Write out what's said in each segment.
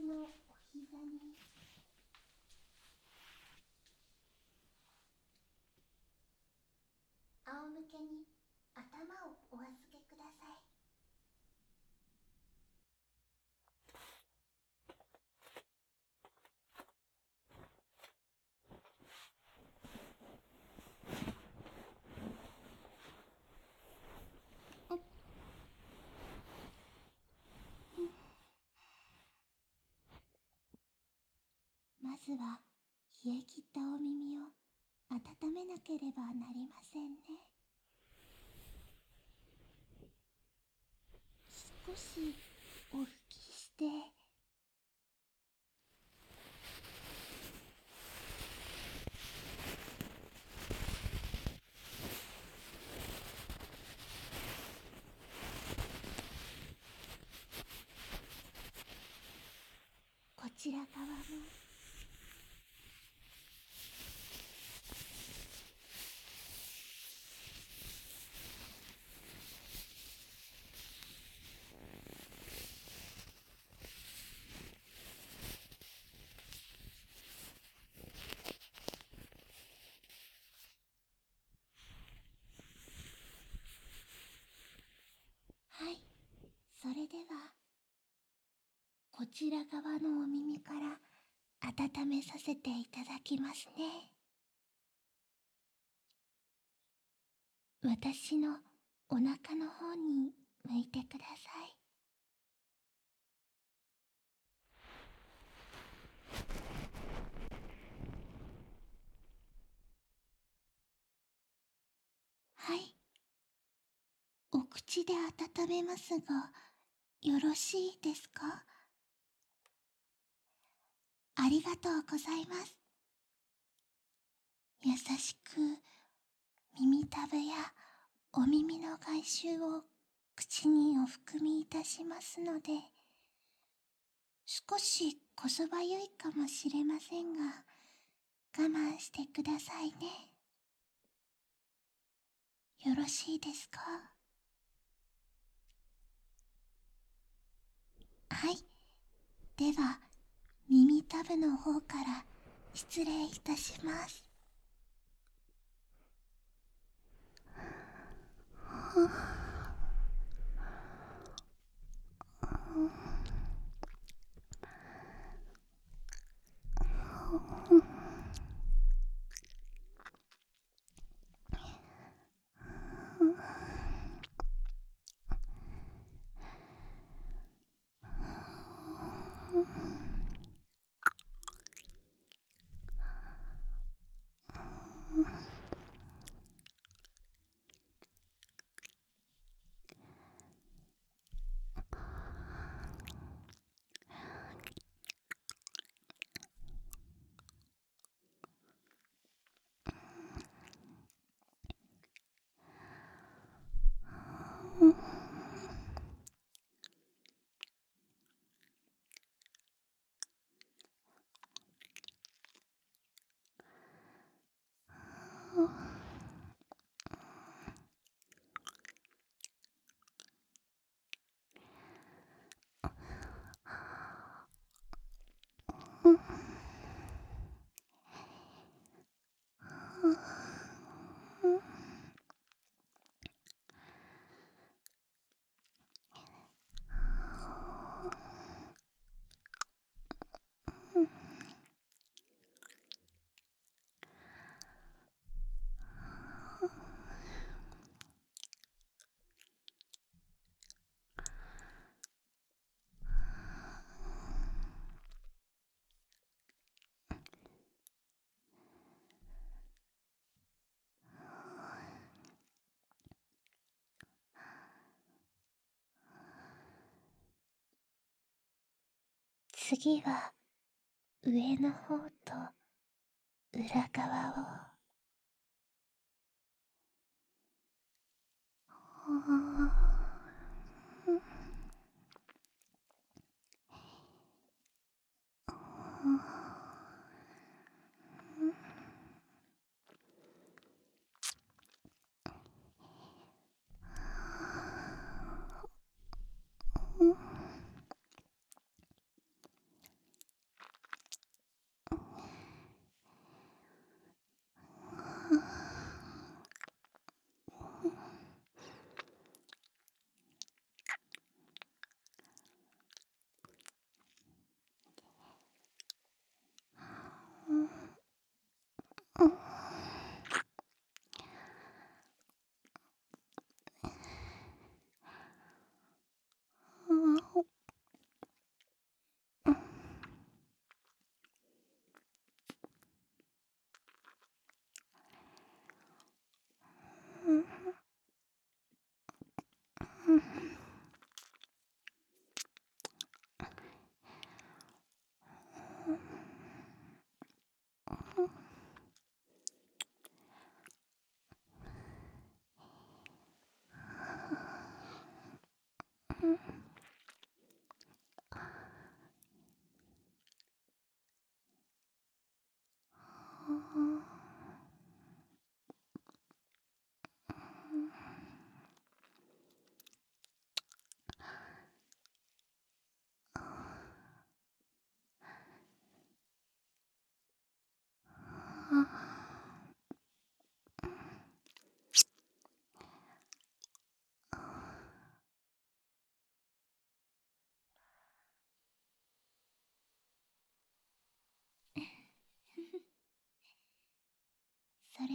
私のお膝に仰向けに頭をお預けください。まずは冷え切ったお耳を温めなければなりませんね。少しお拭きして、こちら側もはい。それではこちら側のお耳から温めさせていただきますね。私のお腹の方に向いてください。はい。お口で温めますが、よろしいですか？ありがとうございます。優しく耳たぶやお耳の外周を口にお含みいたしますので、少しこそばゆいかもしれませんが、我慢してくださいね。よろしいですか？はい。では、耳たぶの方から失礼いたします。次は上の方と裏側を。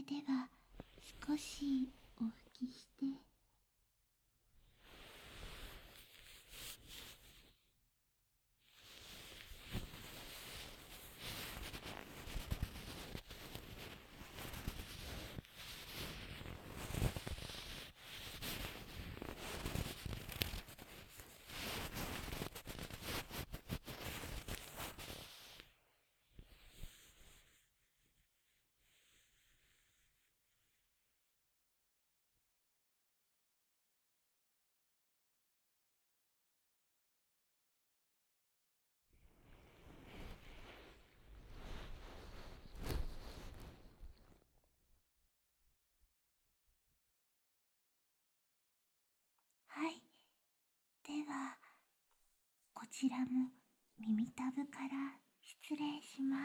では少しお拭きして。はい。では、こちらも耳たぶから失礼します。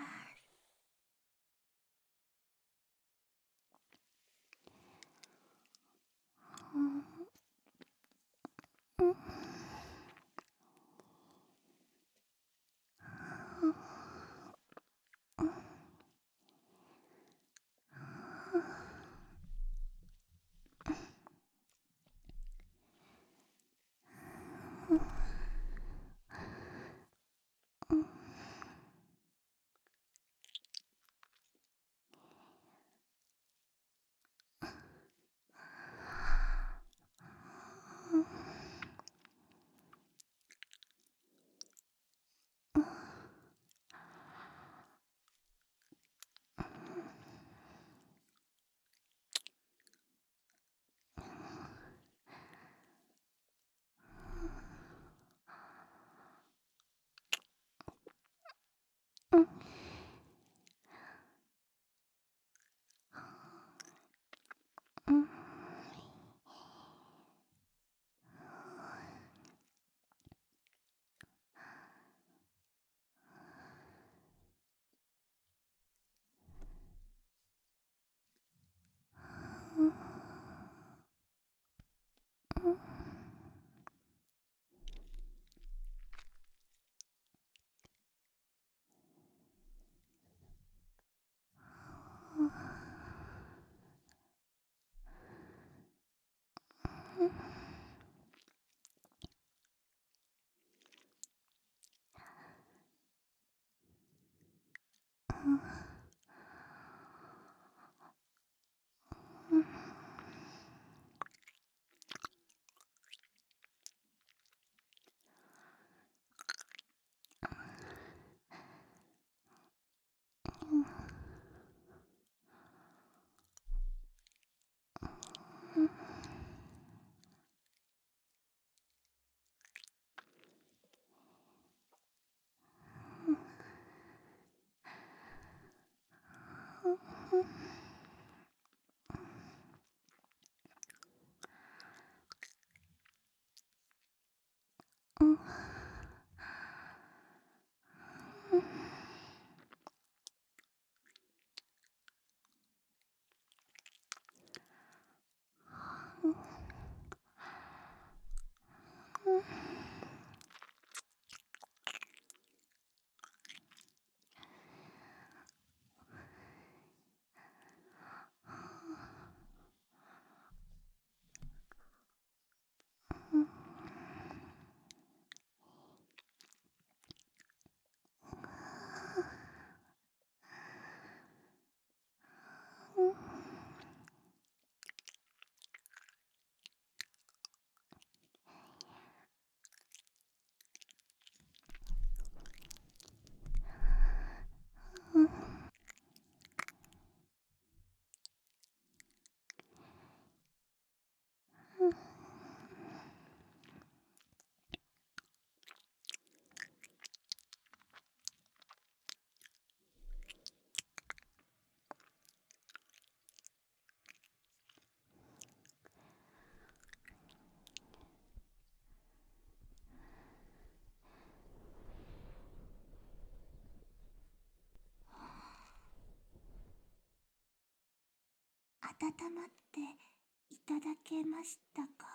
温まっていただけましたか？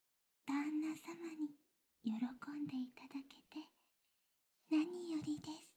旦那様に喜んでいただけて何よりです。